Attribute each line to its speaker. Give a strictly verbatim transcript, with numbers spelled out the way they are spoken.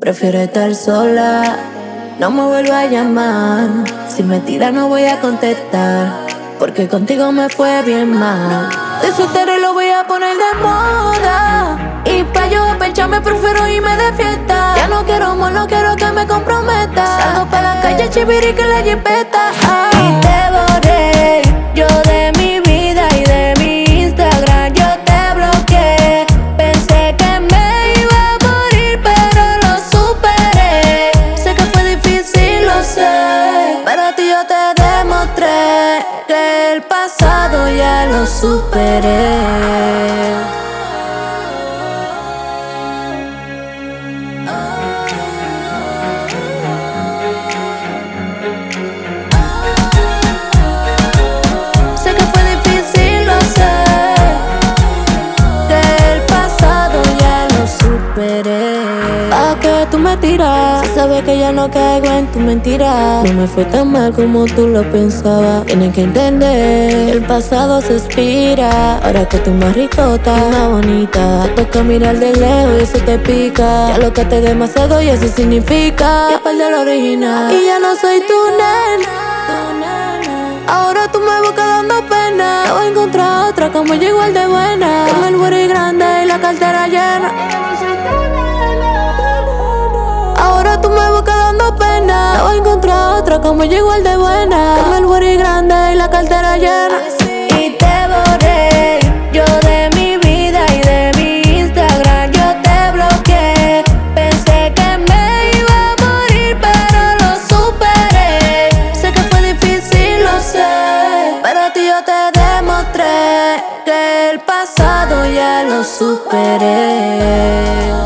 Speaker 1: Prefiero estar sola, no me vuelva a llamar. Si me tira no voy a contestar, porque contigo me fue bien mal. De soltero y lo voy a poner de moda, y pa' yo apecharme prefiero irme de fiesta. Ya no quiero amor, no quiero que me comprometa. Salgo pa' la calle, chiviri que la jipeta. Ah. Y te borré yo de mi vida y de mi Instagram. Yo te bloqueé, pensé que me iba a morir, pero lo superé. Sé que fue difícil, lo sé, pero a ti yo te demostré que el pasado ya lo superé. ¿A qué tú me tiras? Si sabes que ya no caigo en tu mentira. No me fue tan mal como tú lo pensabas. Tienes que entender, el pasado se expira. Ahora que tú más ricota y más bonita, te toca mirar de lejos y eso te pica. Ya lo que te demasiado y eso significa que perdí lo original. Y ya no soy tu nena. Ahora tú me buscas dando pena. Te voy a encontrar otra como yo igual de buena, con el booty grande y la cartera llena. Ahora tú me buscas dando pena. Te voy a encontrar otra como yo igual de buena, con el booty grande y la cartera llena. Y te borré yo de mi vida y de mi Instagram. Yo te bloqueé, pensé que me iba a morir, pero lo superé. Sé que fue difícil, lo sé, pero a ti yo te demostré que el pasado ya lo superé.